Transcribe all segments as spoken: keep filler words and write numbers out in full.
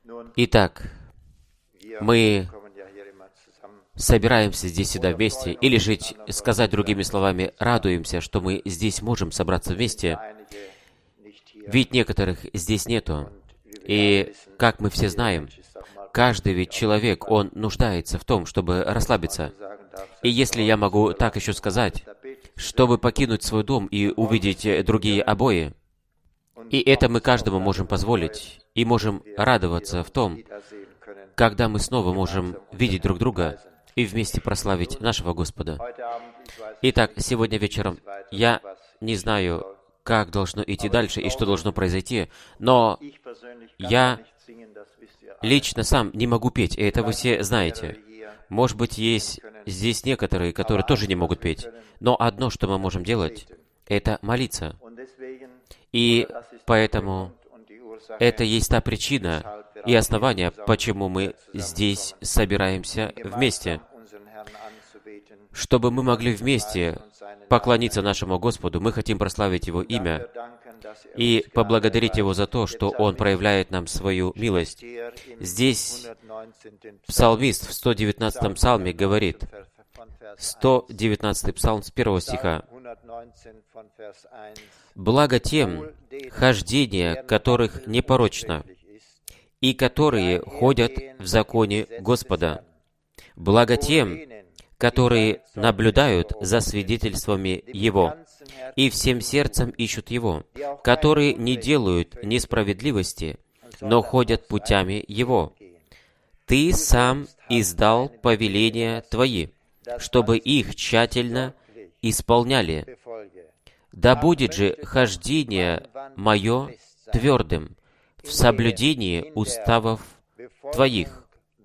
Итак, мы собираемся здесь всегда вместе, или же, сказать другими словами, радуемся, что мы здесь можем собраться вместе, ведь некоторых здесь нету. И, как мы все знаем, каждый ведь человек, он нуждается в том, чтобы расслабиться. И если я могу так еще сказать, чтобы покинуть свой дом и увидеть другие обои, и это мы каждому можем позволить, и можем радоваться в том, когда мы снова можем видеть друг друга и вместе прославить нашего Господа. Итак, сегодня вечером я не знаю, как должно идти дальше и что должно произойти, но я лично сам не могу петь, и это вы все знаете. Может быть, есть здесь некоторые, которые тоже не могут петь, но одно, что мы можем делать, это молиться. И поэтому это есть та причина и основание, почему мы здесь собираемся вместе, чтобы мы могли вместе поклониться нашему Господу. Мы хотим прославить Его имя и поблагодарить Его за то, что Он проявляет нам свою милость. Здесь псалмист в сто девятнадцатом псалме говорит, сто девятнадцатый псалм с первого стиха, «Благо тем, хождение которых непорочно, и которые ходят в законе Господа. Благо тем, которые наблюдают за свидетельствами Его, и всем сердцем ищут Его, которые не делают несправедливости, но ходят путями Его. Ты сам издал повеления Твои, чтобы их тщательно исполняли. Да будет же хождение мое твердым в соблюдении уставов Твоих.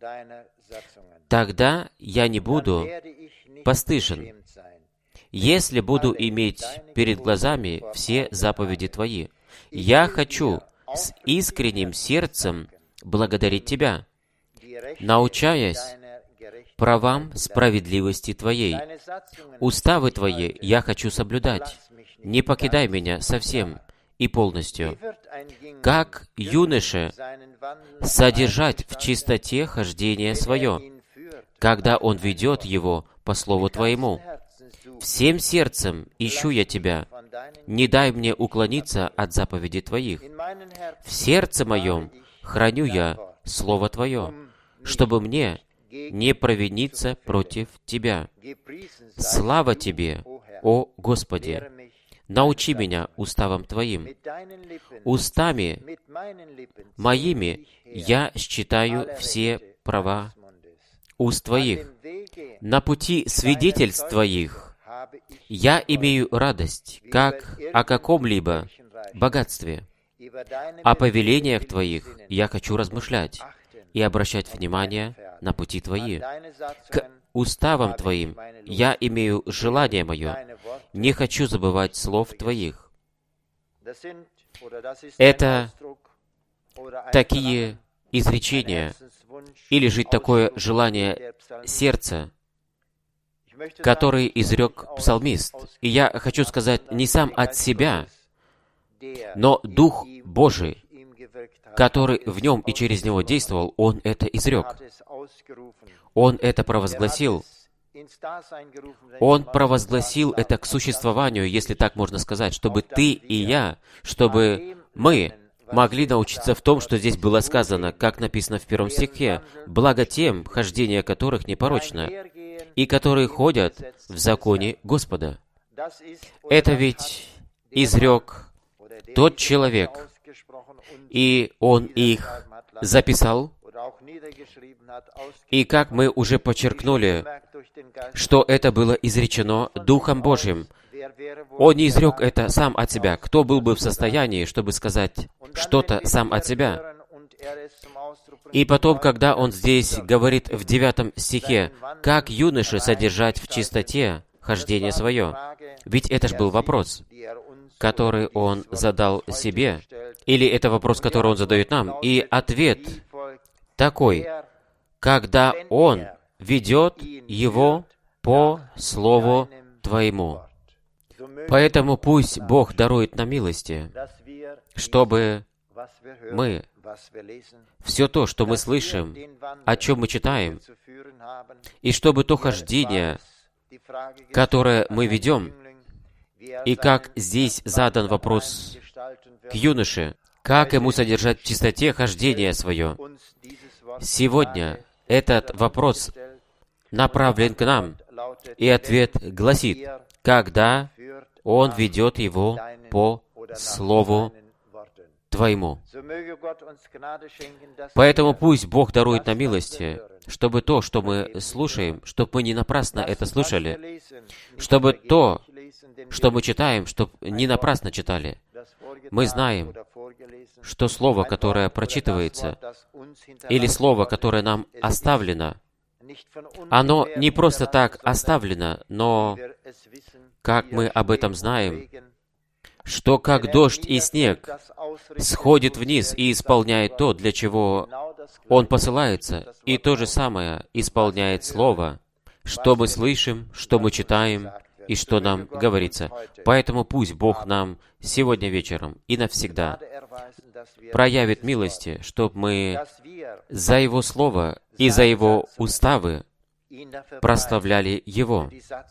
Тогда я не буду постыжен, если буду иметь перед глазами все заповеди Твои. Я хочу с искренним сердцем благодарить Тебя, научаясь правам справедливости Твоей. Уставы Твои я хочу соблюдать. Не покидай меня совсем и полностью. Как юноше содержать в чистоте хождение свое, когда он ведет его по слову Твоему. Всем сердцем ищу я Тебя. Не дай мне уклониться от заповедей Твоих. В сердце моем храню я Слово Твое, чтобы мне не провиниться против Тебя. Слава Тебе, о Господи! Научи меня уставам Твоим. Устами моими я считаю все права уст Твоих. На пути свидетельств Твоих я имею радость, как о каком-либо богатстве. О повелениях Твоих я хочу размышлять и обращать внимание на пути Твои. К уставам Твоим я имею желание мое, не хочу забывать слов Твоих. Это такие изречения, или же такое желание сердца, которое изрек псалмист. И я хочу сказать не сам от себя, но Дух Божий, который в нем и через него действовал, Он это изрек. Он это провозгласил. Он провозгласил это к существованию, если так можно сказать, чтобы ты и я, чтобы мы могли научиться в том, что здесь было сказано, как написано в первом стихе, «Благо тем, хождение которых непорочно, и которые ходят в законе Господа». Это ведь изрек тот человек, и он их записал. И как мы уже подчеркнули, что это было изречено Духом Божьим. Он не изрек это сам от себя. Кто был бы в состоянии, чтобы сказать что-то сам от себя? И потом, когда он здесь говорит в девятом стихе, «Как юноше содержать в чистоте хождение свое?» Ведь это же был вопрос, который он задал себе. Или это вопрос, который он задает нам. И ответ такой, когда он ведет его по Слову Твоему. Поэтому пусть Бог дарует нам милости, чтобы мы, все то, что мы слышим, о чем мы читаем, и чтобы то хождение, которое мы ведем, и как здесь задан вопрос к юноше, как ему содержать в чистоте хождение свое. Сегодня этот вопрос направлен к нам, и ответ гласит, когда он ведет его по Слову Твоему. Поэтому пусть Бог дарует нам милости, чтобы то, что мы слушаем, чтобы мы не напрасно это слушали, чтобы то, что мы читаем, чтобы не напрасно читали. Мы знаем, что Слово, которое прочитывается, или Слово, которое нам оставлено, оно не просто так оставлено, но, как мы об этом знаем, что как дождь и снег сходит вниз и исполняет то, для чего он посылается, и то же самое исполняет Слово, что мы слышим, что мы читаем, и что нам говорится. Поэтому пусть Бог нам сегодня вечером и навсегда проявит милости, чтобы мы за Его Слово и за Его уставы прославляли Его,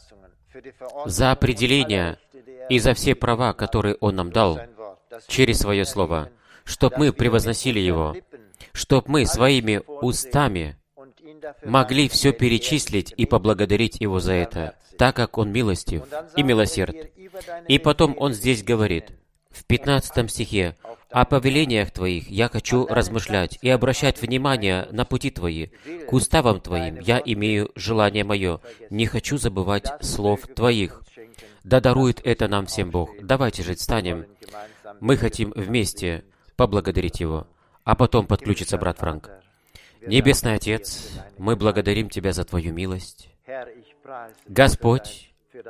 за определение и за все права, которые Он нам дал через Свое Слово, чтобы мы превозносили Его, чтобы мы своими устами могли все перечислить и поблагодарить Его за это, так как Он милостив и милосерд. И потом Он здесь говорит, в пятнадцатом стихе, «О повелениях Твоих я хочу размышлять и обращать внимание на пути Твои. К уставам Твоим я имею желание мое, не хочу забывать слов Твоих». Да дарует это нам всем Бог. Давайте же встанем. Мы хотим вместе поблагодарить Его. А потом подключится брат Франк. Небесный Отец, мы благодарим Тебя за Твою милость. Господь,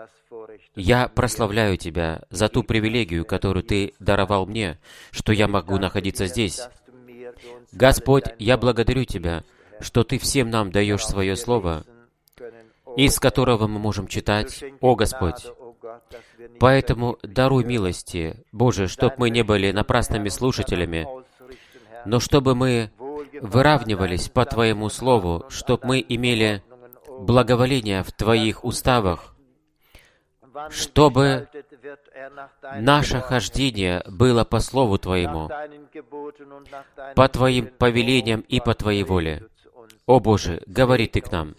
я прославляю Тебя за ту привилегию, которую Ты даровал мне, что я могу находиться здесь. Господь, я благодарю Тебя, что Ты всем нам даешь Свое Слово, из которого мы можем читать, «О Господь». Поэтому даруй милости, Боже, чтобы мы не были напрасными слушателями, но чтобы мы выравнивались по Твоему Слову, чтобы мы имели благоволение в Твоих уставах, чтобы наше хождение было по Слову Твоему, по Твоим повелениям и по Твоей воле. О Боже, говори Ты к нам.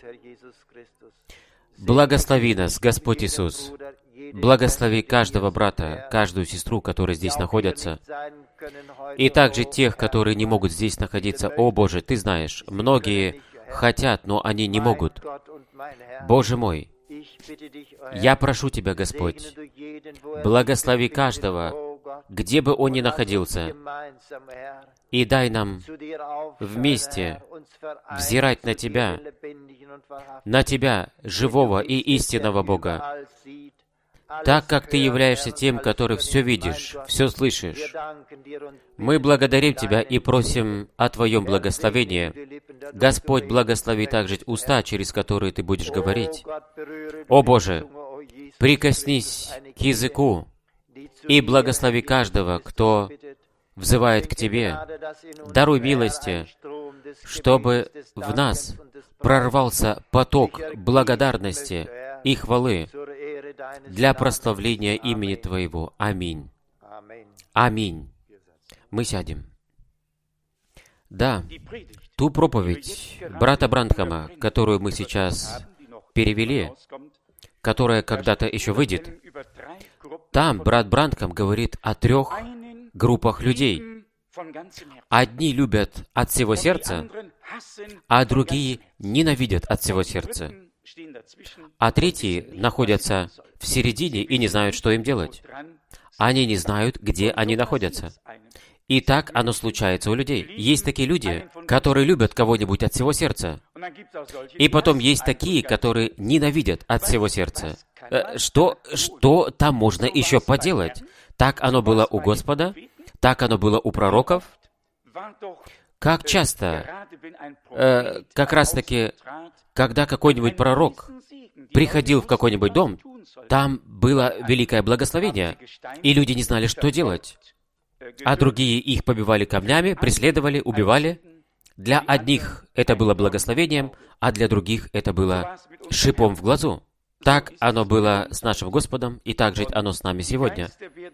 Благослови нас, Господь Иисус. Благослови каждого брата, каждую сестру, которые здесь находятся, и также тех, которые не могут здесь находиться. О Боже, Ты знаешь, многие хотят, но они не могут. Боже мой, я прошу Тебя, Господь, благослови каждого, где бы он ни находился, и дай нам вместе взирать на Тебя, на Тебя, живого и истинного Бога, так как Ты являешься тем, который все видишь, все слышишь. Мы благодарим Тебя и просим о Твоем благословении. Господь, благослови также уста, через которые Ты будешь говорить. О Боже, прикоснись к языку и благослови каждого, кто взывает к Тебе. Даруй милости, чтобы в нас прорвался поток благодарности и хвалы для прославления имени Твоего. Аминь. Аминь. Мы сядем. Да, ту проповедь брата Бранхама, которую мы сейчас перевели, которая когда-то еще выйдет, там брат Бранхам говорит о трех группах людей. Одни любят от всего сердца, а другие ненавидят от всего сердца. А третьи находятся в середине и не знают, что им делать. Они не знают, где они находятся. И так оно случается у людей. Есть такие люди, которые любят кого-нибудь от всего сердца. И потом есть такие, которые ненавидят от всего сердца. Что, что там можно еще поделать? Так оно было у Господа, так оно было у пророков. Как часто, э, как раз-таки, когда какой-нибудь пророк приходил в какой-нибудь дом, там было великое благословение, и люди не знали, что делать. а другие их побивали камнями, преследовали, убивали. Для одних это было благословением, а для других это было шипом в глазу. Так оно было с нашим Господом, и так же оно с нами сегодня.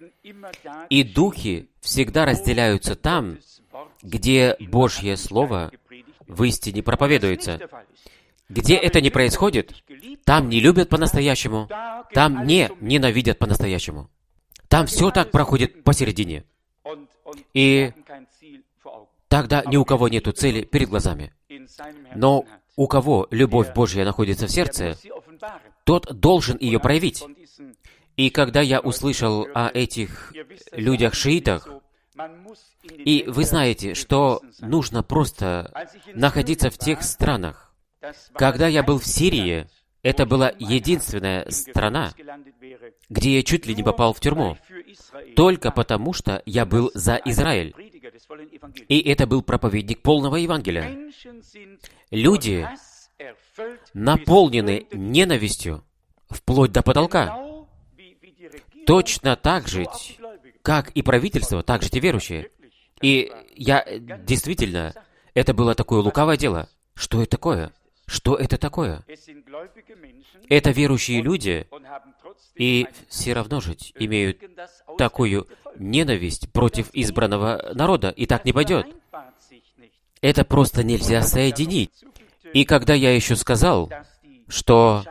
И духи всегда разделяются там, где Божье Слово в истине проповедуется. Где это не происходит, там не любят по-настоящему, там не ненавидят по-настоящему. Там все так проходит посередине. И тогда ни у кого нету цели перед глазами. Но у кого любовь Божья находится в сердце, тот должен ее проявить. И когда я услышал о этих людях-шиитах, и вы знаете, что нужно просто находиться в тех странах. Когда я был в Сирии, это была единственная страна, где я чуть ли не попал в тюрьму, только потому, что я был за Израиль. И это был проповедник полного Евангелия. Люди наполнены ненавистью вплоть до потолка. Точно так же, как и правительство, так же те верующие. И я действительно, это было такое лукавое дело. Что это такое? Что это такое? Это верующие люди, и все равно же имеют такую ненависть против избранного народа, и так не пойдет. Это просто нельзя соединить. И когда я еще сказал, что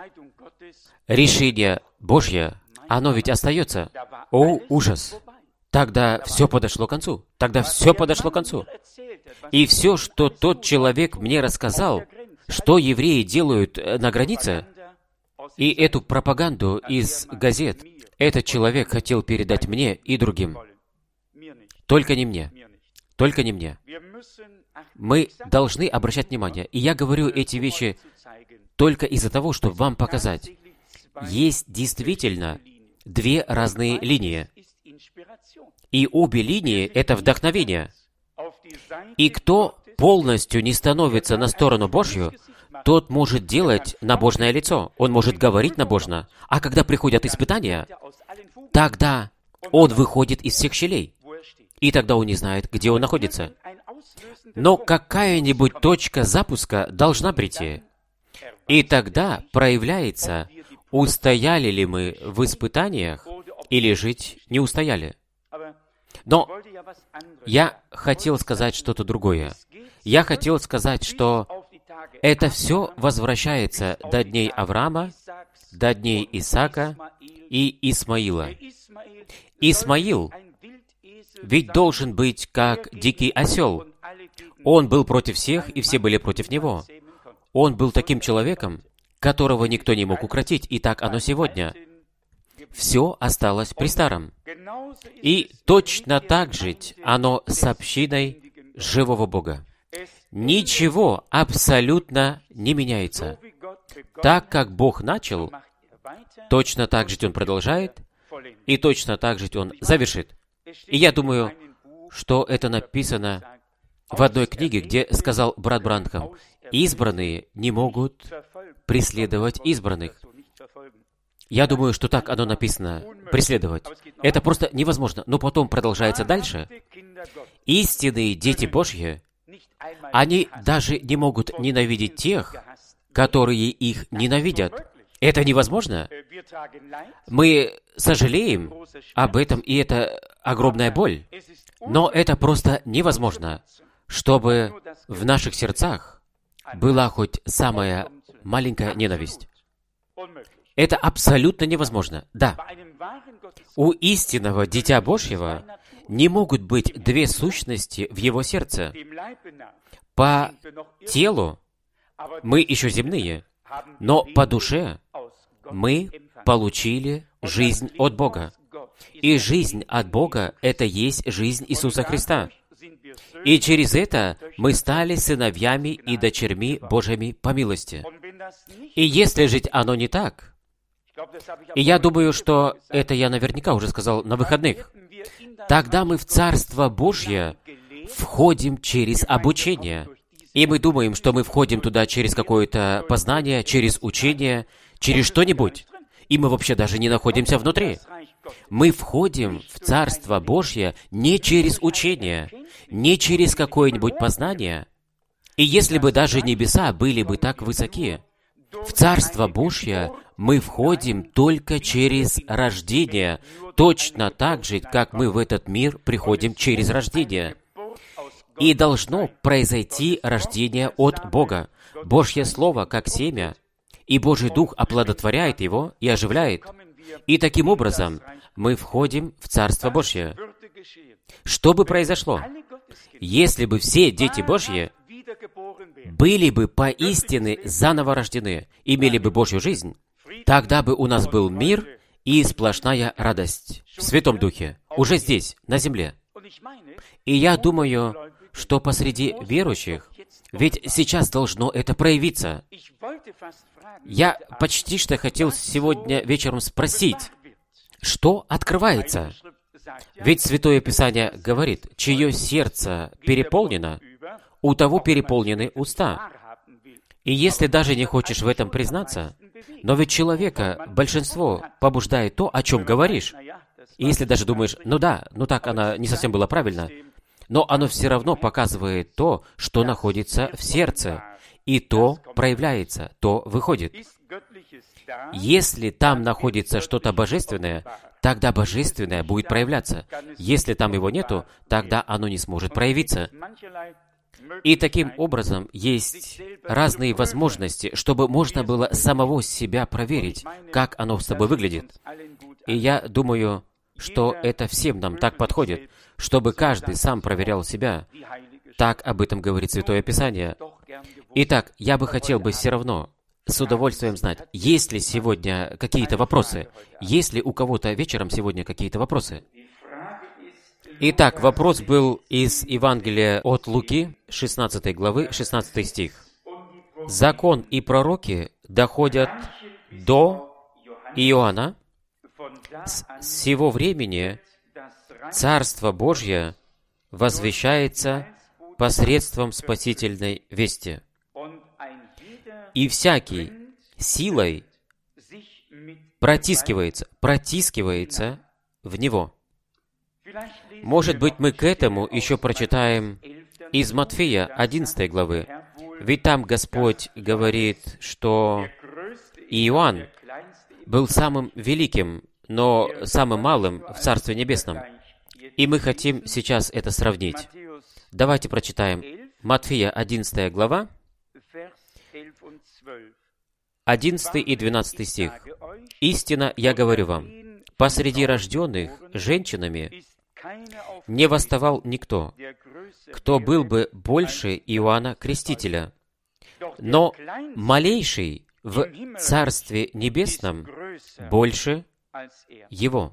решение Божье, оно ведь остается, о, ужас! Тогда все подошло к концу. Тогда все подошло к концу. И все, что тот человек мне рассказал, что евреи делают на границе, и эту пропаганду из газет, этот человек хотел передать мне и другим. Только не мне. Только не мне. Мы должны обращать внимание. И я говорю эти вещи только из-за того, чтобы вам показать. Есть действительно две разные линии. И обе линии — это вдохновение. И кто полностью не становится на сторону Божью, тот может делать набожное лицо, он может говорить набожно. А когда приходят испытания, тогда он выходит из всех щелей. И тогда он не знает, где он находится. Но какая-нибудь точка запуска должна прийти. И тогда проявляется, устояли ли мы в испытаниях, или жить не устояли. Но я хотел сказать что-то другое. Я хотел сказать, что это все возвращается до дней Авраама, до дней Исаака и Исмаила. Исмаил ведь должен быть как дикий осел. Он был против всех, и все были против него. Он был таким человеком, которого никто не мог укротить, и так оно сегодня. Все осталось при старом. И точно так же оно с общиной живого Бога. Ничего абсолютно не меняется. Так как Бог начал, точно так же Он продолжает, и точно так же Он завершит. И я думаю, что это написано в одной книге, где сказал брат Бранхам, избранные не могут преследовать избранных. Я думаю, что так оно написано, преследовать. Это просто невозможно. Но потом продолжается дальше. Истинные дети Божьи, они даже не могут ненавидеть тех, которые их ненавидят. Это невозможно. Мы сожалеем об этом, и это огромная боль. Но это просто невозможно, чтобы в наших сердцах была хоть самая маленькая ненависть. Это абсолютно невозможно. Да. У истинного Дитя Божьего не могут быть две сущности в его сердце. По телу мы еще земные, но по душе мы получили жизнь от Бога. И жизнь от Бога — это есть жизнь Иисуса Христа. И через это мы стали сыновьями и дочерьми Божьими по милости. И если жить оно не так, и я думаю, что это я наверняка уже сказал на выходных, тогда мы в Царство Божье входим через обучение. И мы думаем, что мы входим туда через какое-то познание, через учение, через что-нибудь. И мы вообще даже не находимся внутри. Мы входим в Царство Божье не через учение, не через какое-нибудь познание. И если бы даже небеса были бы так высоки, в Царство Божье мы входим только через рождение, точно так же, как мы в этот мир приходим через рождение. И должно произойти рождение от Бога. Божье Слово, как семя, и Божий Дух оплодотворяет его и оживляет. И таким образом мы входим в Царство Божье. Что бы произошло, если бы все дети Божьи были бы поистине заново рождены, имели бы Божью жизнь, тогда бы у нас был мир и сплошная радость в Святом Духе, уже здесь, на земле. И я думаю, что посреди верующих, ведь сейчас должно это проявиться. Я почти что хотел сегодня вечером спросить, что открывается? Ведь Святое Писание говорит, чье сердце переполнено, у того переполнены уста. И если даже не хочешь в этом признаться, но ведь человека большинство побуждает то, о чем говоришь. И если даже думаешь, ну да, ну так она не совсем была правильно, но оно все равно показывает то, что находится в сердце, и то проявляется, то выходит. Если там находится что-то божественное, тогда божественное будет проявляться. Если там его нету, тогда оно не сможет проявиться. И таким образом есть разные возможности, чтобы можно было самого себя проверить, как оно с тобой выглядит. И я думаю, что это всем нам так подходит, чтобы каждый сам проверял себя. Так об этом говорит Святое Писание. Итак, я бы хотел бы все равно с удовольствием знать, есть ли сегодня какие-то вопросы, есть ли у кого-то вечером сегодня какие-то вопросы. Итак, вопрос был из Евангелия от Луки, шестнадцатой главы, шестнадцатый стих. «Закон и пророки доходят до Иоанна. С сего времени Царство Божье возвещается посредством спасительной вести. И всякий силой протискивается, протискивается в него». Может быть, мы к этому еще прочитаем из Матфея одиннадцатой главы. Ведь там Господь говорит, что Иоанн был самым великим, но самым малым в Царстве Небесном. И мы хотим сейчас это сравнить. Давайте прочитаем Матфея одиннадцатая глава, одиннадцатый и двенадцатый стих. «Истинно я говорю вам, посреди рожденных женщинами не восставал никто, кто был бы больше Иоанна Крестителя, но малейший в Царстве Небесном больше его».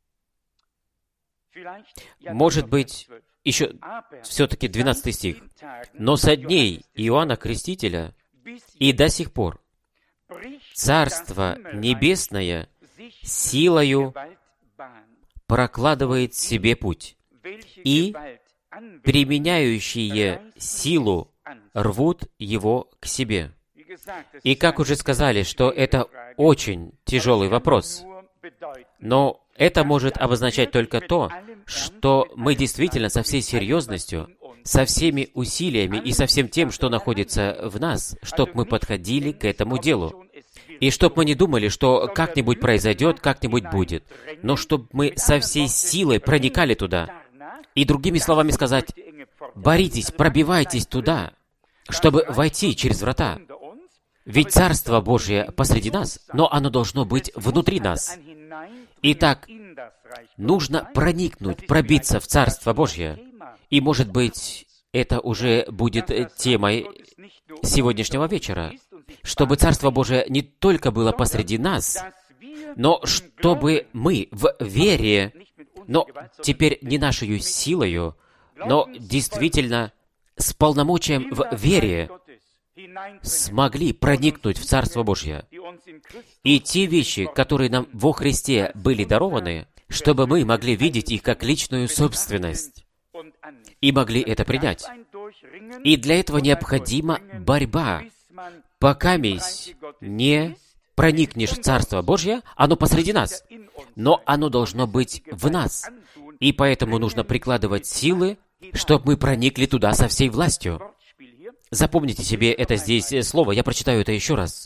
Может быть, еще все-таки двенадцатый стих. «Но со дней Иоанна Крестителя и до сих пор Царство Небесное силою прокладывает себе путь, и применяющие силу рвут его к себе». И как уже сказали, что это очень тяжелый вопрос, но это может обозначать только то, что мы действительно со всей серьезностью, со всеми усилиями и со всем тем, что находится в нас, чтобы мы подходили к этому делу. И чтобы мы не думали, что как-нибудь произойдет, как-нибудь будет, но чтобы мы со всей силой проникали туда. И другими словами сказать, боритесь, пробивайтесь туда, чтобы войти через врата. Ведь Царство Божие посреди нас, но оно должно быть внутри нас. Итак, нужно проникнуть, пробиться в Царство Божье. И, может быть, это уже будет темой сегодняшнего вечера, чтобы Царство Божие не только было посреди нас, но чтобы мы в вере, но теперь не нашей силою, но действительно с полномочием в вере смогли проникнуть в Царство Божье. И те вещи, которые нам во Христе были дарованы, чтобы мы могли видеть их как личную собственность и могли это принять. И для этого необходима борьба, покаместь не проникнешь в Царство Божье, оно посреди нас. Но оно должно быть в нас. И поэтому нужно прикладывать силы, чтобы мы проникли туда со всей властью. Запомните себе это здесь слово, я прочитаю это еще раз.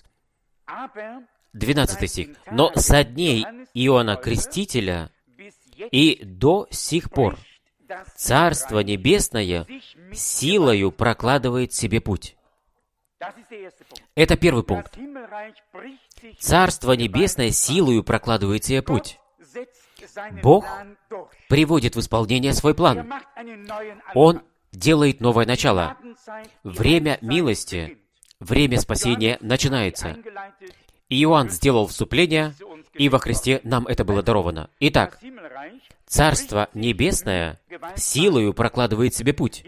двенадцатый стих. «Но со дней Иоанна Крестителя и до сих пор Царство Небесное силою прокладывает себе путь». Это первый пункт. Царство Небесное силою прокладывает себе путь. Бог приводит в исполнение свой план. Он делает новое начало. Время милости, время спасения начинается. Иоанн сделал вступление, и во Христе нам это было даровано. Итак, Царство Небесное силою прокладывает себе путь.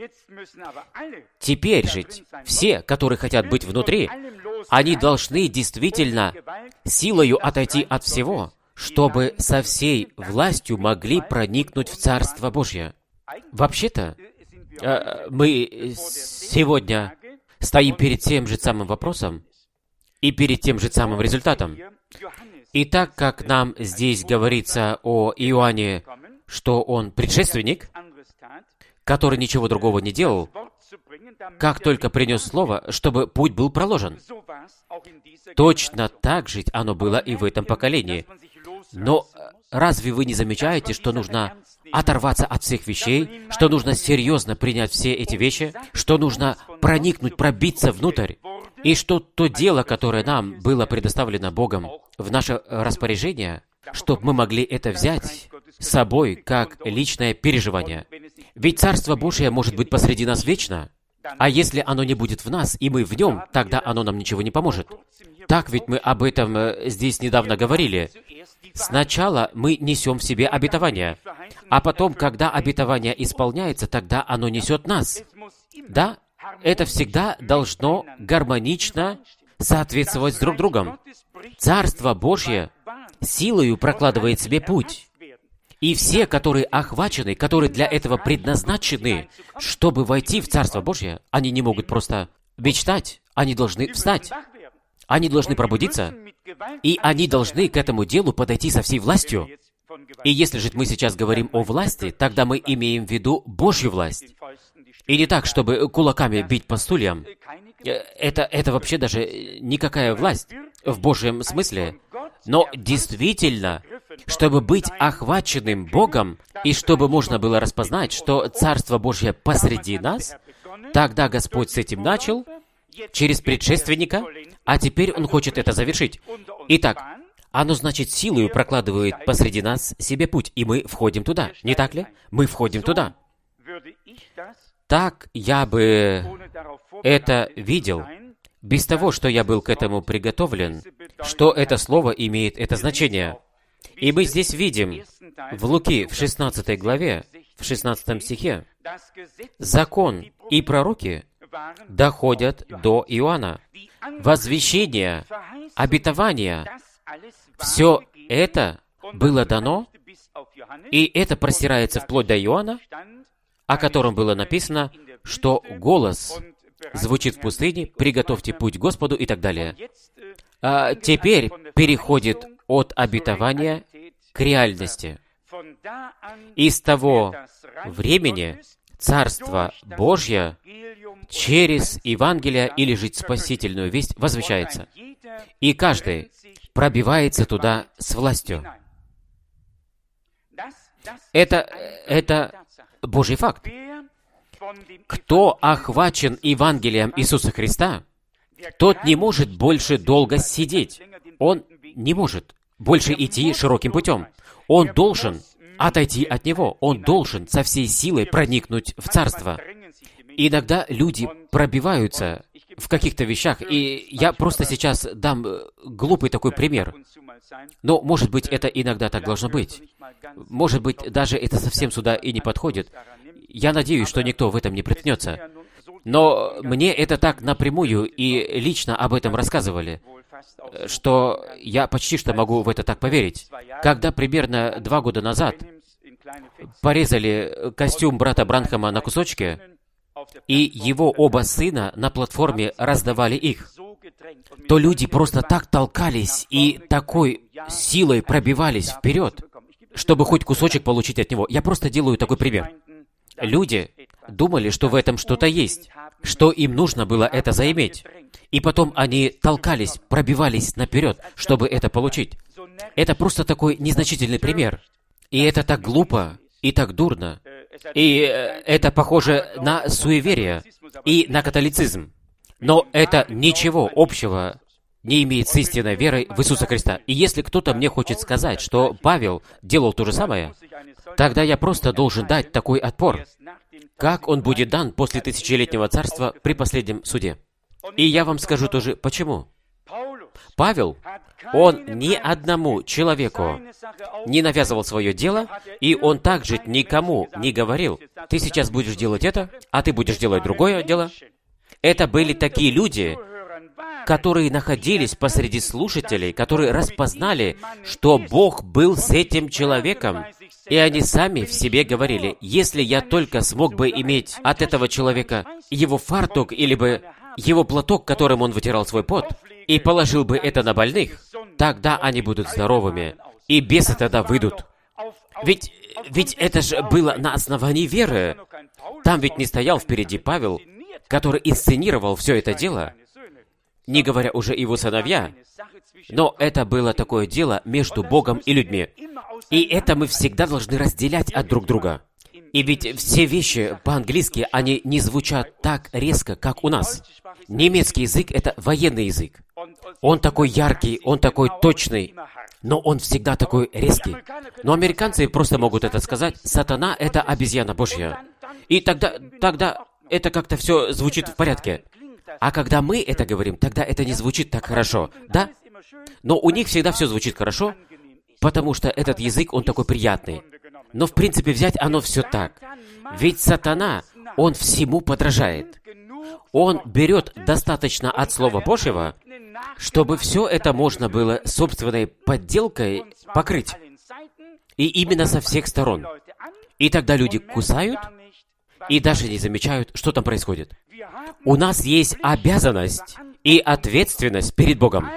Теперь же все, которые хотят быть внутри, они должны действительно силою отойти от всего, чтобы со всей властью могли проникнуть в Царство Божье. Вообще-то, мы сегодня стоим перед тем же самым вопросом и перед тем же самым результатом. И так как нам здесь говорится о Иоанне, что он предшественник, который ничего другого не делал, как только принес слово, чтобы путь был проложен. Точно так же оно было и в этом поколении. Но разве вы не замечаете, что нужно оторваться от всех вещей, что нужно серьезно принять все эти вещи, что нужно проникнуть, пробиться внутрь, и что то дело, которое нам было предоставлено Богом в наше распоряжение, чтобы мы могли это взять с собой как личное переживание. Ведь Царство Божие может быть посреди нас вечно, а если оно не будет в нас, и мы в нем, тогда оно нам ничего не поможет. Так ведь мы об этом здесь недавно говорили. Сначала мы несем в себе обетование, а потом, когда обетование исполняется, тогда оно несет нас. Да, это всегда должно гармонично соответствовать друг другом. Царство Божье силою прокладывает себе путь. И все, которые охвачены, которые для этого предназначены, чтобы войти в Царство Божье, они не могут просто мечтать, они должны встать. Они должны пробудиться, и они должны к этому делу подойти со всей властью. И если же мы сейчас говорим о власти, тогда мы имеем в виду Божью власть. И не так, чтобы кулаками бить по стульям. Это, это вообще даже никакая власть в Божьем смысле. Но действительно, чтобы быть охваченным Богом, и чтобы можно было распознать, что Царство Божье посреди нас, тогда Господь с этим начал, через предшественника, а теперь Он хочет это завершить. Итак, оно, значит, силою прокладывает посреди нас себе путь, и мы входим туда, не так ли? Мы входим туда. Так я бы это видел, без того, что я был к этому приготовлен, что это слово имеет это значение. И мы здесь видим, в Луки, в шестнадцатой главе, в шестнадцатом стихе, «Закон и пророки доходят до Иоанна. Возвещение, обетование, все это было дано, и это простирается вплоть до Иоанна, о котором было написано, что голос звучит в пустыне, приготовьте путь Господу и так далее». А теперь переходит от обетования к реальности. И с того времени Царство Божье через Евангелие или же спасительную весть возвещается. И каждый пробивается туда с властью. Это, это Божий факт. Кто охвачен Евангелием Иисуса Христа, тот не может больше долго сидеть. Он не может больше идти широким путем. Он должен отойти от него. Он должен со всей силой проникнуть в Царство. И иногда люди пробиваются в каких-то вещах, и я просто сейчас дам глупый такой пример. Но, может быть, это иногда так должно быть. Может быть, даже это совсем сюда и не подходит. Я надеюсь, что никто в этом не приткнется. Но мне это так напрямую и лично об этом рассказывали, что я почти что могу в это так поверить. Когда примерно два года назад порезали костюм брата Бранхама на кусочки, и его оба сына на платформе раздавали их. то люди просто так толкались и такой силой пробивались вперед, чтобы хоть кусочек получить от него. Я просто делаю такой пример. Люди думали, что в этом что-то есть, что им нужно было это заиметь. И потом они толкались, пробивались наперед, чтобы это получить. Это просто такой незначительный пример. И это так глупо, и так дурно. И это похоже на суеверие и на католицизм. Но это ничего общего не имеет с истинной верой в Иисуса Христа. И если кто-то мне хочет сказать, что Павел делал то же самое, тогда я просто должен дать такой отпор, как он будет дан после тысячелетнего царства при последнем суде. И я вам скажу тоже, почему. Павел, он ни одному человеку не навязывал свое дело, и он также никому не говорил: ты сейчас будешь делать это, а ты будешь делать другое дело. Это были такие люди, которые находились посреди слушателей, которые распознали, что Бог был с этим человеком. И они сами в себе говорили: если я только смог бы иметь от этого человека его фартук или бы его платок, которым он вытирал свой пот, и положил бы это на больных, тогда они будут здоровыми, и бесы тогда выйдут. Ведь, ведь это же было на основании веры. Там ведь не стоял впереди Павел, который инсценировал все это дело, не говоря уже его сыновья. Но это было такое дело между Богом и людьми. И это мы всегда должны разделять от друг друга. И ведь все вещи по-английски, они не звучат так резко, как у нас. Немецкий язык — это военный язык. Он такой яркий, он такой точный, но он всегда такой резкий. Но американцы просто могут это сказать: «Сатана — это обезьяна Божья». И тогда, тогда это как-то все звучит в порядке. А когда мы это говорим, тогда это не звучит так хорошо, да? Но у них всегда все звучит хорошо, потому что этот язык, он такой приятный. Но в принципе взять оно все так. Ведь сатана, он всему подражает. Он берет достаточно от Слова Божьего, чтобы все это можно было собственной подделкой покрыть. И именно со всех сторон. И тогда люди кусают и даже не замечают, что там происходит. У нас есть обязанность и ответственность перед Богом,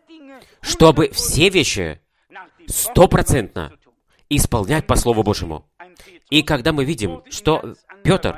чтобы все вещи стопроцентно исполнять по Слову Божьему. И когда мы видим, что Петр,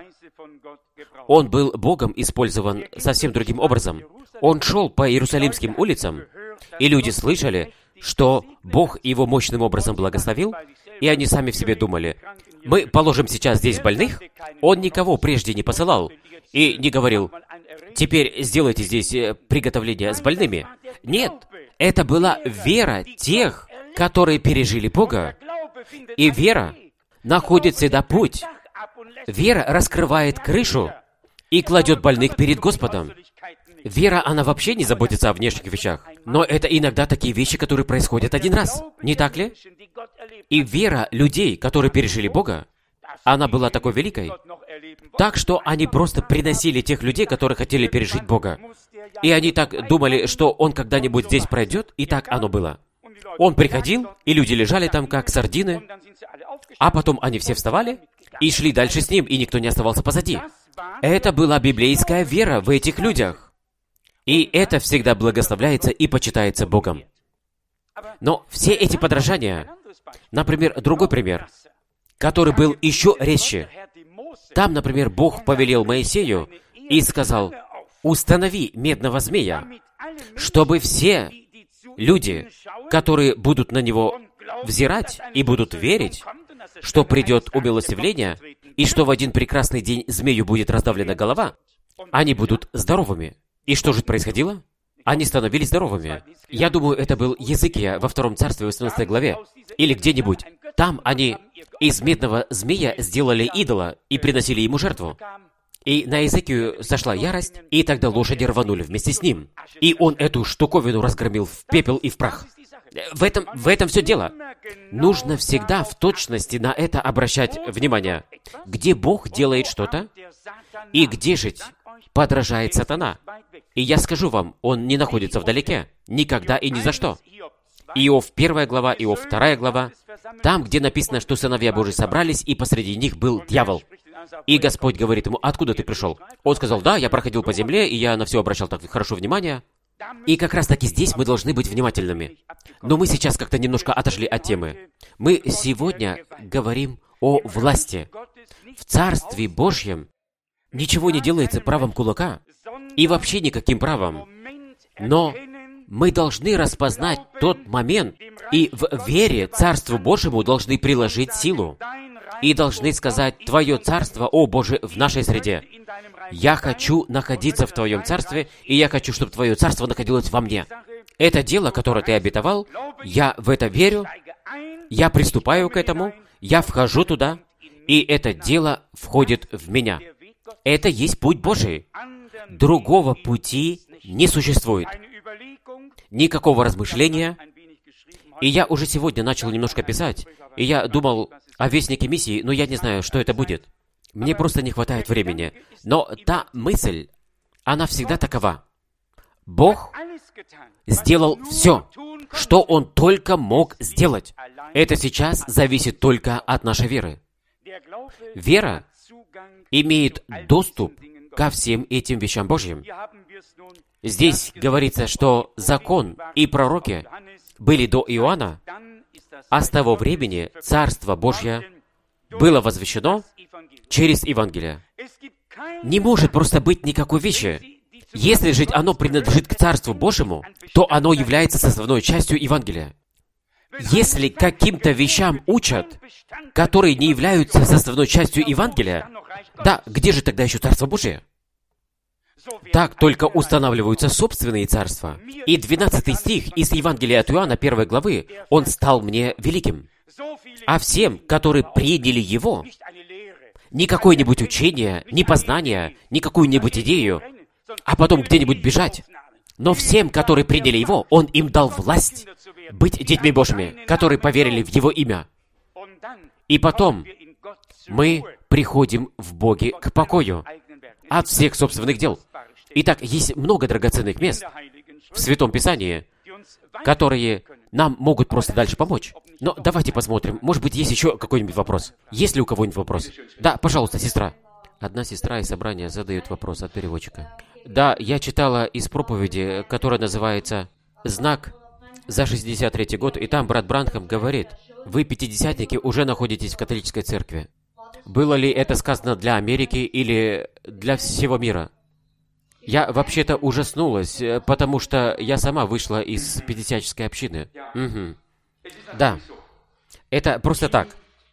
он был Богом использован совсем другим образом. Он шел по Иерусалимским улицам, и люди слышали, что Бог его мощным образом благословил, и они сами в себе думали: мы положим сейчас здесь больных. Он никого прежде не посылал и не говорил: теперь сделайте здесь приготовление с больными. Нет, это была вера тех, которые пережили Бога. И вера находит всегда путь. Вера раскрывает крышу и кладет больных перед Господом. Вера, она вообще не заботится о внешних вещах. Но это иногда такие вещи, которые происходят один раз. Не так ли? И вера людей, которые пережили Бога, она была такой великой. Так что они просто приносили тех людей, которые хотели пережить Бога. И они так думали, что Он когда-нибудь здесь пройдет, и так оно было. Он приходил, и люди лежали там, как сардины, а потом они все вставали и шли дальше с Ним, и никто не оставался позади. Это была библейская вера в этих людях. И это всегда благословляется и почитается Богом. Но все эти подражания, например, другой пример, который был еще резче. Там, например, Бог повелел Моисею и сказал: «Установи медного змея, чтобы все люди, которые будут на него взирать и будут верить, что придет умилостивление, и что в один прекрасный день змею будет раздавлена голова, они будут здоровыми». И что же происходило? Они становились здоровыми. Я думаю, это был Езекия во втором царстве, восемнадцатой главе. Или где-нибудь. Там они из медного змея сделали идола и приносили ему жертву. И на Езекию сошла ярость, и тогда лошади рванули вместе с ним. И он эту штуковину разгромил в пепел и в прах. В этом, в этом все дело. Нужно всегда в точности на это обращать внимание. Где Бог делает что-то, и где жить подражает сатана. И я скажу вам, он не находится вдалеке. Никогда и ни за что. Иов первая глава, Иов вторая глава. Там, где написано, что сыновья Божьи собрались, и посреди них был дьявол. И Господь говорит ему: откуда ты пришел? Он сказал: да, я проходил по земле, и я на все обращал так хорошо внимание. И как раз-таки здесь мы должны быть внимательными. Но мы сейчас как-то немножко отошли от темы. Мы сегодня говорим о власти. В Царстве Божьем ничего не делается правом кулака и вообще никаким правом. Но мы должны распознать тот момент, и в вере Царству Божьему должны приложить силу. И должны сказать: «Твое Царство, о Боже, в нашей среде. Я хочу находиться в Твоем Царстве, и я хочу, чтобы Твое Царство находилось во мне. Это дело, которое Ты обетовал, я в это верю, я приступаю к этому, я вхожу туда, и это дело входит в меня». Это есть путь Божий. Другого пути не существует. Никакого размышления. И я уже сегодня начал немножко писать, и я думал о вестнике миссии, но я не знаю, что это будет. Мне просто не хватает времени. Но та мысль, она всегда такова. Бог сделал все, что Он только мог сделать. Это сейчас зависит только от нашей веры. Вера имеет доступ ко всем этим вещам Божьим. Здесь говорится, что закон и пророки были до Иоанна, а с того времени Царство Божье было возвещено через Евангелие. Не может просто быть никакой вещи. Если же оно принадлежит к Царству Божьему, то оно является составной частью Евангелия. Если каким-то вещам учат, которые не являются составной частью Евангелия, да, где же тогда еще Царство Божие? Так только устанавливаются собственные царства. И двенадцатый стих из Евангелия от Иоанна первой главы: «Он стал мне великим». А всем, которые приняли Его, не какое-нибудь учение, не познание, не какую-нибудь идею, а потом где-нибудь бежать. Но всем, которые приняли Его, Он им дал власть быть детьми Божьими, которые поверили в Его имя. И потом мы приходим в Боге к покою от всех собственных дел. Итак, есть много драгоценных мест в Святом Писании, которые нам могут просто дальше помочь. Но давайте посмотрим. Может быть, есть еще какой-нибудь вопрос? Есть ли у кого-нибудь вопрос? Да, пожалуйста, сестра. Одна сестра из собрания задает вопрос от переводчика. Да, я читала из проповеди, которая называется «Знак за шестьдесят третий год», и там брат Бранхам говорит: «Вы, пятидесятники, уже находитесь в католической церкви». Было ли это сказано для Америки или для всего мира? Я вообще-то ужаснулась, потому что я сама вышла из пятидесятнической общины. Угу. Да, это просто так.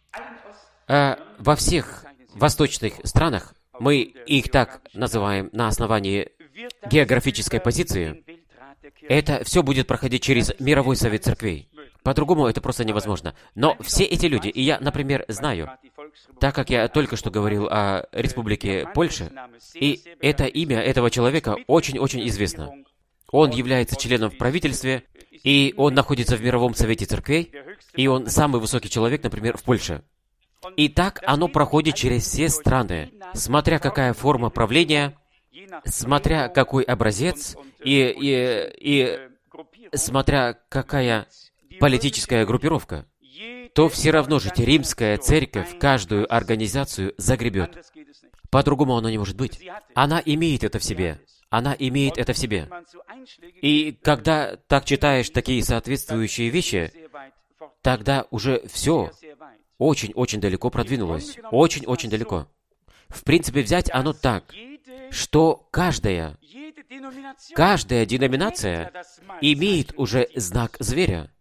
А во всех восточных странах, мы их так называем на основании географической позиции, это все будет проходить через мировой совет церквей. По-другому это просто невозможно. Но все эти люди, и я, например, знаю, так как я только что говорил о Республике Польша, и это имя этого человека очень-очень известно. Он является членом в правительстве, и он находится в мировом совете церквей, и он самый высокий человек, например, в Польше. И так оно проходит через все страны, смотря какая форма правления, смотря какой образец, и, и, и смотря какая политическая группировка, то все равно же римская церковь каждую организацию загребет. По-другому оно не может быть. Она имеет это в себе. Она имеет это в себе. И когда так читаешь такие соответствующие вещи, тогда уже все очень-очень далеко продвинулось. Очень-очень далеко. В принципе, взять оно так, что каждая, каждая деноминация имеет уже знак зверя.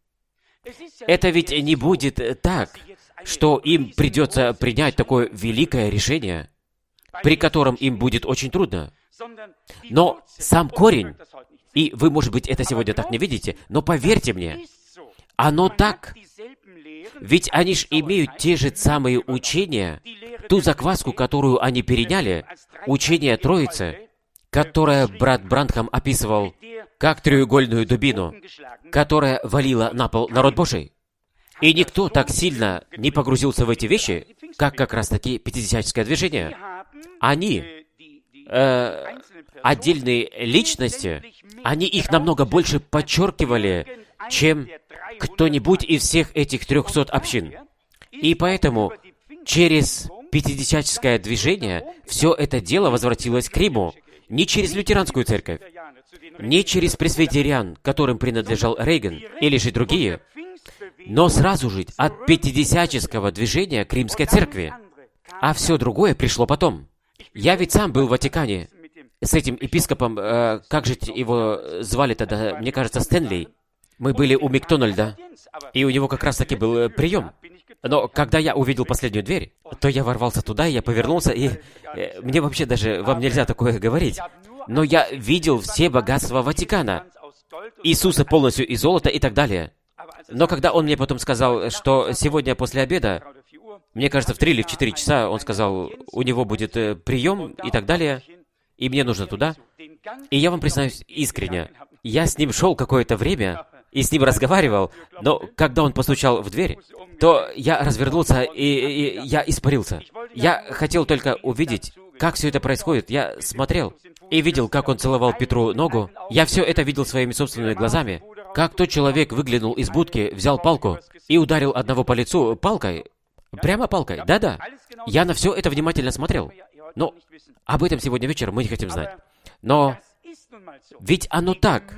Это ведь не будет так, что им придется принять такое великое решение, при котором им будет очень трудно. Но сам корень, и вы, может быть, это сегодня так не видите, но поверьте мне, оно так. Ведь они ж имеют те же самые учения, ту закваску, которую они переняли, учение Троицы, которое брат Бранхам описывал как треугольную дубину, которая валила на пол народ Божий. И никто так сильно не погрузился в эти вещи, как как раз-таки пятидесятническое движение. Они, э, отдельные личности, они их намного больше подчеркивали, чем кто-нибудь из всех этих трехсот общин. И поэтому через пятидесятническое движение все это дело возвратилось к Риму. не через лютеранскую церковь, не через пресвитериан, которым принадлежал Рейган, или же другие, но сразу же от пятидесяческого движения к римской церкви. А все другое пришло потом. Я ведь сам был в Ватикане с этим епископом, э, как же его звали тогда, мне кажется, Стэнли. Мы были у Макдональда, и у него как раз-таки был э, прием. Но когда я увидел последнюю дверь, то я ворвался туда, и я повернулся, и э, мне вообще даже, вам нельзя такое говорить, но я видел все богатства Ватикана, Иисуса полностью из золота и так далее. Но когда он мне потом сказал, что сегодня после обеда, мне кажется, в три или в четыре часа, он сказал, у него будет э, прием и так далее, и мне нужно туда. И я вам признаюсь искренне, я с ним шел какое-то время и с ним разговаривал, но когда он постучал в дверь, то я развернулся и, и я испарился. Я хотел только увидеть, как все это происходит. Я смотрел и видел, как он целовал Петру ногу. Я все это видел своими собственными глазами. Как тот человек выглянул из будки, взял палку и ударил одного по лицу палкой. Прямо палкой. Да-да. Я на все это внимательно смотрел. Но об этом сегодня вечером мы не хотим знать. Но ведь оно так.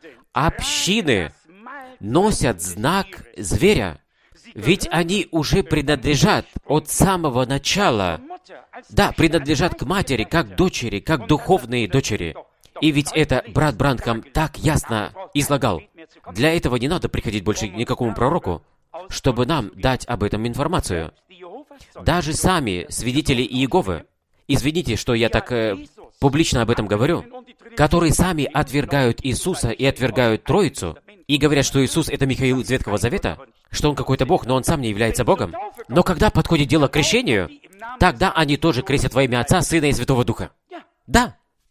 Общины носят знак зверя. Ведь они уже принадлежат от самого начала. Да, принадлежат к матери, как дочери, как духовные дочери. И ведь это брат Бранхам так ясно излагал. Для этого не надо приходить больше к никакому пророку, чтобы нам дать об этом информацию. Даже сами свидетели Иеговы, извините, что я так э, публично об этом говорю, которые сами отвергают Иисуса и отвергают Троицу, и говорят, что Иисус — это Михаил из Ветхого Завета, что Он какой-то Бог, но Он сам не является Богом. Но когда подходит дело к крещению, тогда они тоже крестят во имя Отца, Сына и Святого Духа. Да.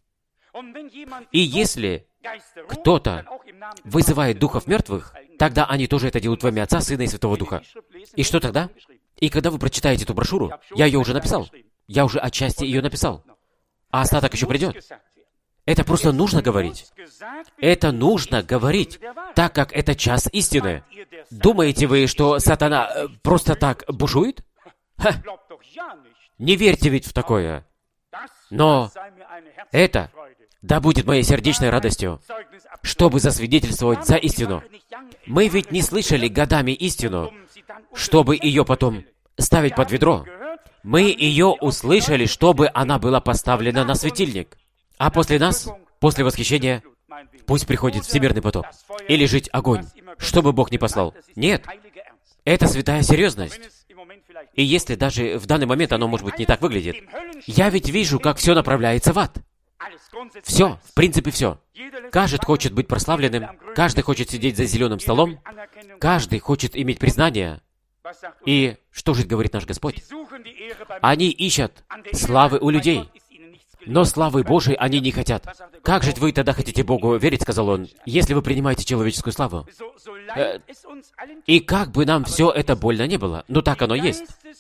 И если кто-то вызывает духов мертвых, тогда они тоже это делают во имя Отца, Сына и Святого Духа. И что тогда? И когда вы прочитаете эту брошюру, я ее уже написал. Я уже отчасти ее написал. А остаток еще придет. Это просто нужно говорить. Это нужно говорить, так как это час истины. Думаете вы, что сатана э, просто так бушует? Ха. Не верьте ведь в такое. Но это да будет моей сердечной радостью, чтобы засвидетельствовать за истину. Мы ведь не слышали годами истину, чтобы ее потом ставить под ведро. Мы ее услышали, чтобы она была поставлена на светильник. А после нас, после восхищения, пусть приходит всемирный потоп. Или жить огонь, что бы Бог ни послал. Нет, это святая серьезность. И если даже в данный момент оно, может быть, не так выглядит, я ведь вижу, как все направляется в ад. Все, в принципе, все. Каждый хочет быть прославленным, каждый хочет сидеть за зеленым столом, каждый хочет иметь признание. И что же говорит наш Господь? Они ищут славы у людей, но славы Божией они не хотят. Как же вы тогда хотите Богу верить, сказал он, если вы принимаете человеческую славу? Э, и как бы нам все это больно не было, но так оно есть.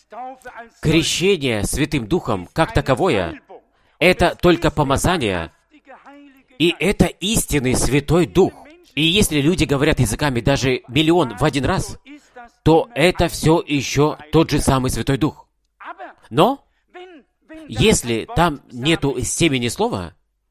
Крещение Святым Духом, как таковое, это только помазание, и это истинный Святой Дух. И если люди говорят языками даже миллион в один раз, то это все еще тот же самый Святой Дух. Но если там нету семени слова,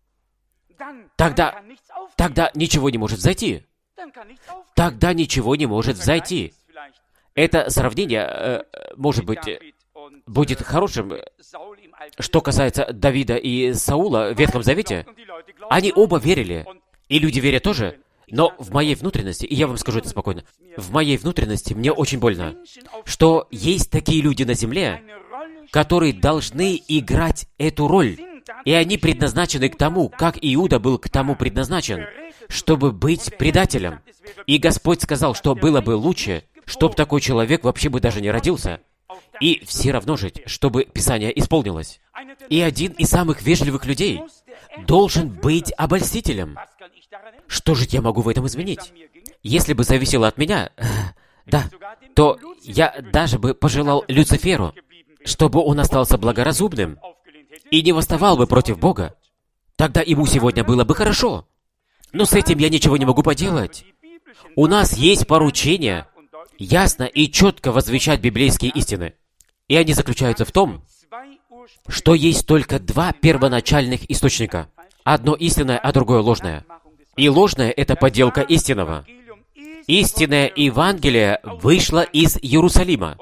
тогда, тогда ничего не может взойти. Тогда ничего не может взойти. Это сравнение, э, может быть, будет хорошим, что касается Давида и Саула в Ветхом Завете. Они оба верили, и люди верят тоже. Но в моей внутренности, и я вам скажу это спокойно, в моей внутренности мне очень больно, что есть такие люди на земле, которые должны играть эту роль. И они предназначены к тому, как Иуда был к тому предназначен, чтобы быть предателем. И Господь сказал, что было бы лучше, чтобы такой человек вообще бы даже не родился. И все равно жить, чтобы Писание исполнилось. И один из самых вежливых людей должен быть обольстителем. Что же я могу в этом изменить? Если бы зависело от меня, да, то я даже бы пожелал Люциферу, чтобы он остался благоразумным и не восставал бы против Бога. Тогда ему сегодня было бы хорошо. Но с этим я ничего не могу поделать. У нас есть поручение ясно и четко возвещать библейские истины. И они заключаются в том, что есть только два первоначальных источника. одно истинное, а другое ложное. И ложное — это подделка истинного. Истинное Евангелие вышло из Иерусалима,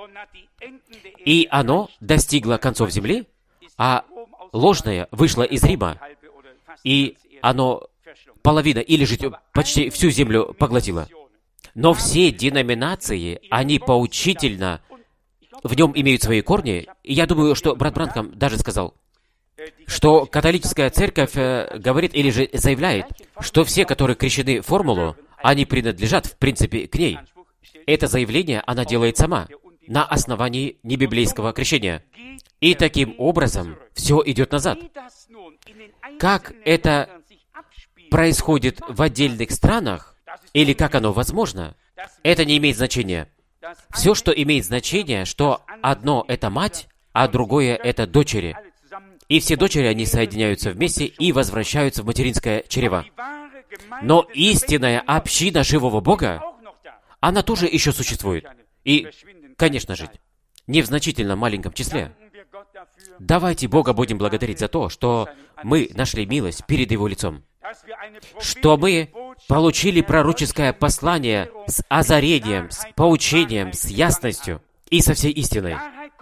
и оно достигло концов земли, а ложное вышло из Рима, и оно половина или же почти всю землю поглотило. Но все деноминации, они поучительно в нем имеют свои корни. И я думаю, что брат Бранхам даже сказал, что католическая церковь э, говорит или же заявляет, что все, которые крещены в формулу, они принадлежат, в принципе, к ней. Это заявление она делает сама, на основании небиблейского крещения. И таким образом все идет назад. Как это происходит в отдельных странах, или как оно возможно, это не имеет значения. Все, что имеет значение, что одно — это мать, а другое — это дочери. И все дочери, они соединяются вместе и возвращаются в материнское чрево. Но истинная община живого Бога, она тоже еще существует. И, конечно же, не в значительно маленьком числе. Давайте Бога будем благодарить за то, что мы нашли милость перед Его лицом. Что мы получили пророческое послание с озарением, с поучением, с ясностью и со всей истиной.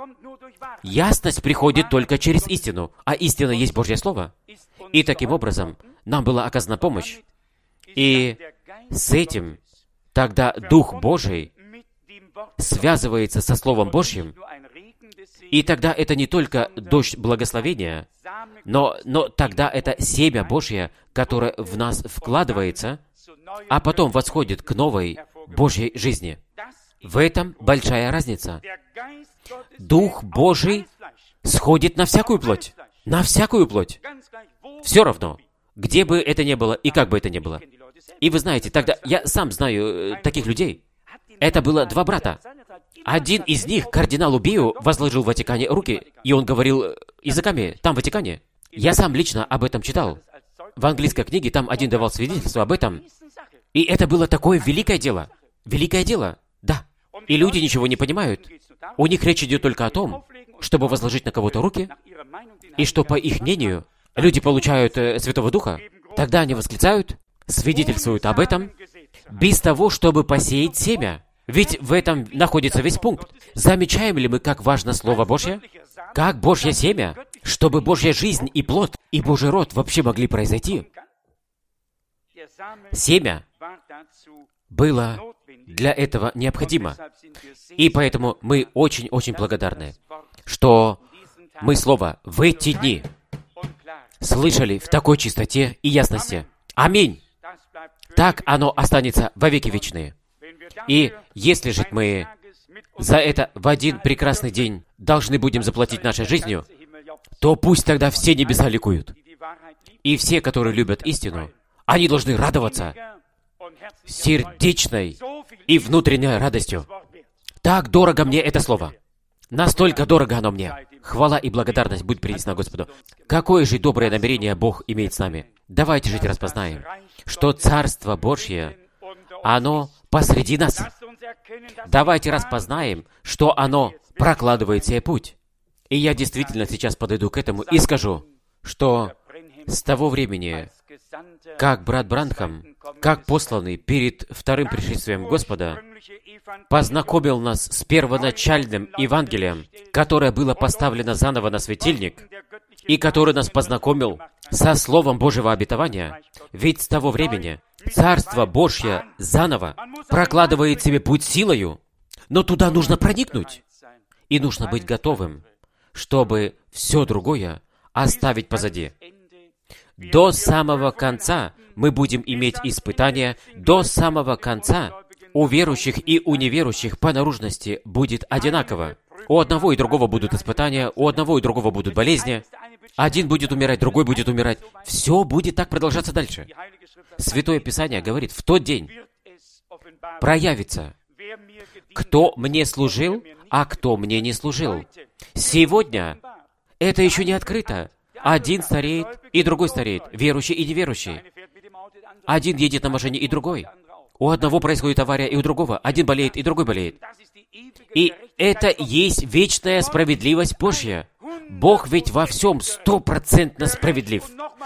Ясность приходит только через истину, а истина есть Божье Слово. И таким образом нам была оказана помощь. И с этим тогда Дух Божий связывается со Словом Божьим, и тогда это не только дождь благословения, но, но тогда это семя Божье, которое в нас вкладывается, а потом восходит к новой Божьей жизни. В этом большая разница. Дух Божий сходит на всякую плоть. На всякую плоть. Все равно, где бы это ни было и как бы это ни было. И вы знаете, тогда я сам знаю э, таких людей. Это было два брата. Один из них, кардиналу Био, возложил в Ватикане руки, и он говорил языками там, в Ватикане. Я сам лично об этом читал. В английской книге там один давал свидетельство об этом. И это было такое великое дело. Великое дело, да. И люди ничего не понимают. У них речь идет только о том, чтобы возложить на кого-то руки, и что, по их мнению, люди получают э, Святого Духа. Тогда они восклицают, свидетельствуют об этом, без того, чтобы посеять семя. Ведь в этом находится весь пункт. Замечаем ли мы, как важно Слово Божье? Как Божье семя, чтобы Божья жизнь и плод, и Божий род вообще могли произойти? Семя было для этого необходимо. И поэтому мы очень-очень благодарны, что мы Слово в эти дни слышали в такой чистоте и ясности. Аминь! Так оно останется во веки вечные. И если же мы за это в один прекрасный день должны будем заплатить нашей жизнью, то пусть тогда все небеса ликуют. И все, которые любят истину, они должны радоваться сердечной и внутренней радостью. Так дорого мне это слово. Настолько дорого оно мне. Хвала и благодарность будет принесена Господу. Какое же доброе намерение Бог имеет с нами. Давайте же распознаем, что Царство Божье, оно посреди нас. Давайте распознаем, что оно прокладывает себе путь. И я действительно сейчас подойду к этому и скажу, что с того времени, как брат Бранхам, как посланный перед вторым пришествием Господа, познакомил нас с первоначальным Евангелием, которое было поставлено заново на светильник, и который нас познакомил со Словом Божьего обетования, ведь с того времени Царство Божье заново прокладывает себе путь силою, но туда нужно проникнуть, и нужно быть готовым, чтобы все другое оставить позади. До самого конца мы будем иметь испытания, до самого конца у верующих и у неверующих по наружности будет одинаково. У одного и другого будут испытания, у одного и другого будут болезни. Один будет умирать, другой будет умирать. Все будет так продолжаться дальше. Святое Писание говорит, в тот день проявится, кто мне служил, а кто мне не служил. Сегодня это еще не открыто. Один стареет, и другой стареет, верующий и неверующий. Один едет на машине, и другой. У одного происходит авария, и у другого. Один болеет, и другой болеет. И это есть вечная справедливость Божья. Бог ведь во всем стопроцентно справедлив.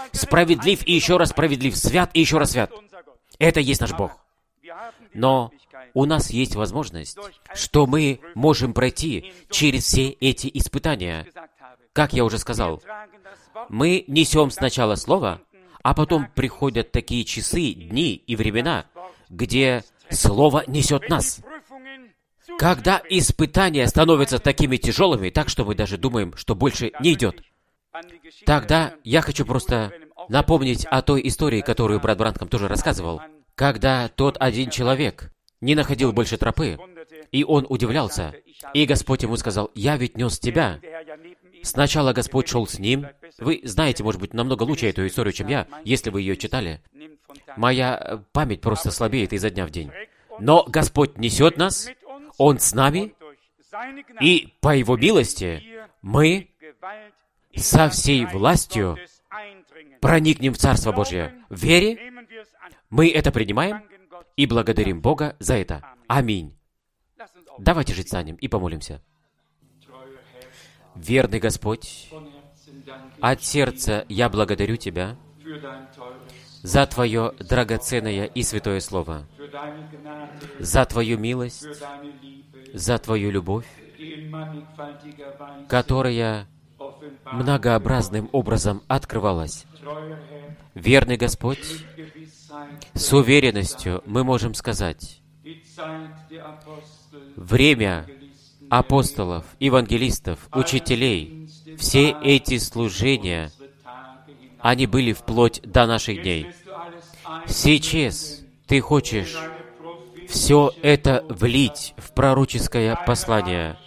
справедлив и еще раз справедлив, свят и еще раз свят. Это есть наш Бог. Но у нас есть возможность, что мы можем пройти через все эти испытания. Как я уже сказал, мы несем сначала Слово, а потом приходят такие часы, дни и времена, где Слово несет нас. Когда испытания становятся такими тяжелыми, так что мы даже думаем, что больше не идет, тогда я хочу просто напомнить о той истории, которую брат Бранхам тоже рассказывал, когда тот один человек не находил больше тропы, и он удивлялся, и Господь ему сказал: «Я ведь нес тебя». Сначала Господь шел с ним. Вы знаете, может быть, намного лучше эту историю, чем я, если вы ее читали. Моя память просто слабеет изо дня в день. Но Господь несет нас, Он с нами, и по Его милости мы со всей властью проникнем в Царство Божье. В вере мы это принимаем и благодарим Бога за это. Аминь. Давайте же встанем и помолимся. Верный Господь, от сердца я благодарю Тебя за Твое драгоценное и святое Слово, за Твою милость, за Твою любовь, которая многообразным образом открывалась. Верный Господь, с уверенностью мы можем сказать, время апостолов, евангелистов, учителей, все эти служения, они были вплоть до наших дней. Сейчас Ты хочешь все это влить в пророческое послание.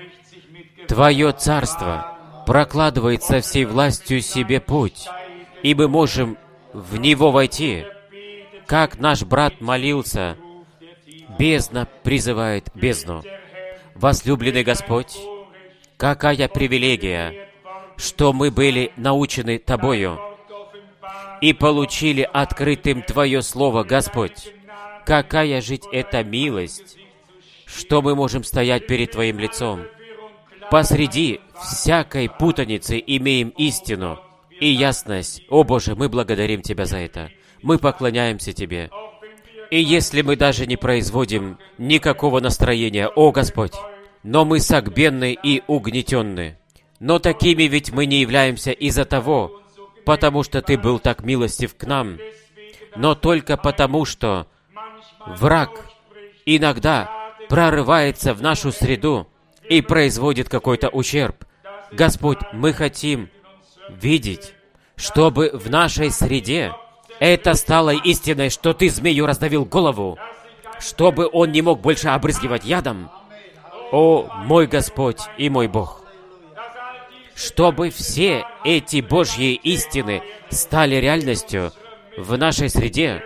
Твое царство прокладывает со всей властью себе путь, и мы можем в него войти. Как наш брат молился, бездна призывает бездну. Возлюбленный Господь, какая привилегия, что мы были научены Тобою и получили открытым Твое Слово, Господь. Какая жить эта милость, что мы можем стоять перед Твоим лицом. Посреди всякой путаницы имеем истину и ясность. О Боже, мы благодарим Тебя за это. Мы поклоняемся Тебе. И если мы даже не производим никакого настроения, о Господь, но мы согбенны и угнетенны. Но такими ведь мы не являемся из-за того, потому что Ты был так милостив к нам, но только потому, что враг иногда прорывается в нашу среду и производит какой-то ущерб. Господь, мы хотим видеть, чтобы в нашей среде это стало истиной, что Ты змею раздавил голову, чтобы он не мог больше обрызгивать ядом. О, мой Господь и мой Бог! Чтобы все эти Божьи истины стали реальностью в нашей среде,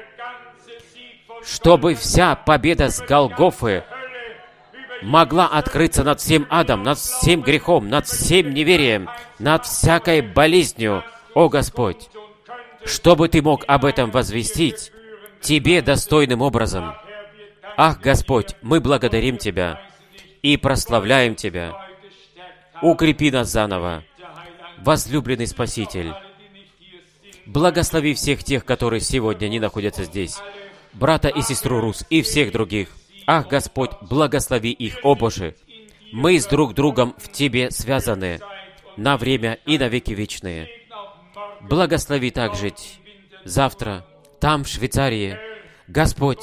чтобы вся победа с Голгофы могла открыться над всем адом, над всем грехом, над всем неверием, над всякой болезнью, о Господь, чтобы Ты мог об этом возвестить Тебе достойным образом. Ах, Господь, мы благодарим Тебя и прославляем Тебя. Укрепи нас заново, возлюбленный Спаситель. Благослови всех тех, которые сегодня не находятся здесь, брата и сестру Рус и всех других. Ах, Господь, благослови их, о Боже. Мы с друг другом в Тебе связаны на время и на веки вечные. Благослови также завтра, там, в Швейцарии. Господь,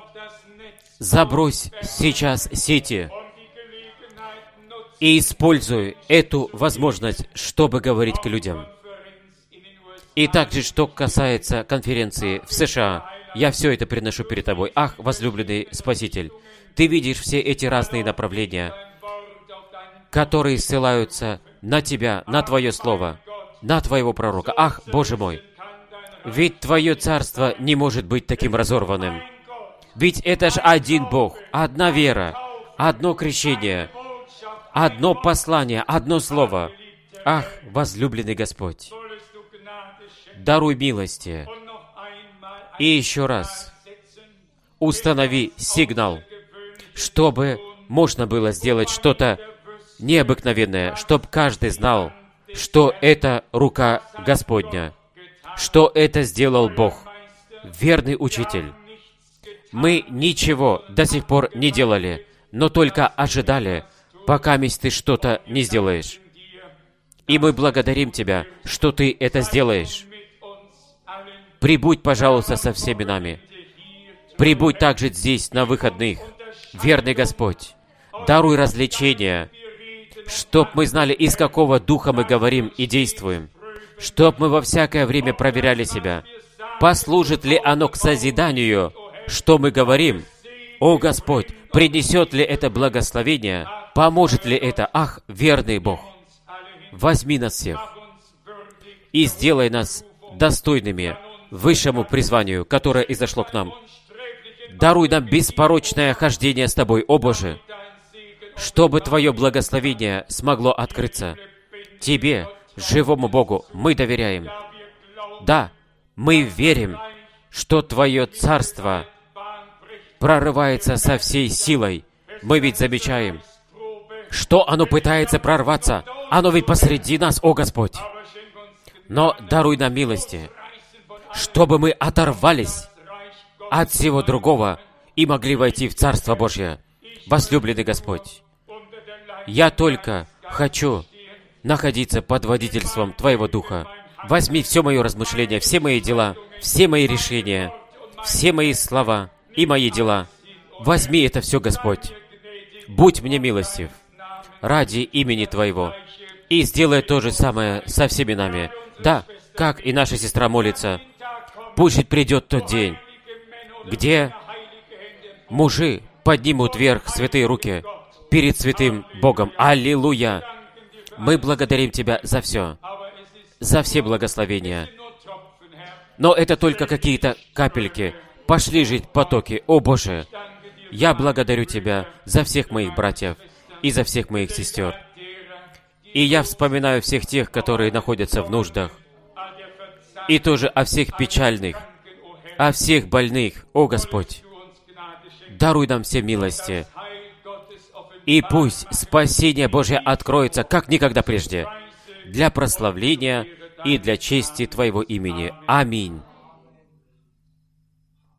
забрось сейчас сети и используй эту возможность, чтобы говорить к людям. И также, что касается конференции в США, я все это приношу перед Тобой. Ах, возлюбленный Спаситель, Ты видишь все эти разные направления, которые ссылаются на Тебя, на Твое Слово, на Твоего пророка. Ах, Боже мой, ведь Твое царство не может быть таким разорванным. Ведь это же один Бог, одна вера, одно крещение, одно послание, одно слово. Ах, возлюбленный Господь, даруй милости. И еще раз установи сигнал, чтобы можно было сделать что-то необыкновенное, чтобы каждый знал, что это рука Господня, что это сделал Бог, верный учитель. Мы ничего до сих пор не делали, но только ожидали, пока ты что-то не сделаешь. И мы благодарим Тебя, что Ты это сделаешь. Прибудь, пожалуйста, со всеми нами. Прибудь также здесь, на выходных. Верный Господь, даруй развлечения, чтоб мы знали, из какого духа мы говорим и действуем, чтоб мы во всякое время проверяли себя. Послужит ли оно к созиданию, что мы говорим? О, Господь, принесет ли это благословение? Поможет ли это? Ах, верный Бог, возьми нас всех и сделай нас достойными высшему призванию, которое изошло к нам. Даруй нам беспорочное хождение с Тобой, о Боже, чтобы Твое благословение смогло открыться. Тебе, живому Богу, мы доверяем. Да, мы верим, что Твое Царство прорывается со всей силой. Мы ведь замечаем, что оно пытается прорваться. Оно ведь посреди нас, о Господь. Но даруй нам милости, чтобы мы оторвались от всего другого и могли войти в Царство Божье. Возлюбленный Господь, я только хочу находиться под водительством Твоего Духа. Возьми все мое размышление, все мои дела, все мои решения, все мои слова и мои дела. Возьми это все, Господь. Будь мне милостив ради имени Твоего. И сделай то же самое со всеми нами. Да, как и наша сестра молится, пусть придет тот день, где мужи поднимут вверх святые руки перед святым Богом. Аллилуйя! Мы благодарим Тебя за все, за все благословения. Но это только какие-то капельки. Пошли жить потоки, о Боже! Я благодарю Тебя за всех моих братьев и за всех моих сестер. И я вспоминаю всех тех, которые находятся в нуждах. И тоже о всех печальных, о всех больных, о Господь. Даруй нам все милости. И пусть спасение Божье откроется, как никогда прежде, для прославления и для чести Твоего имени. Аминь.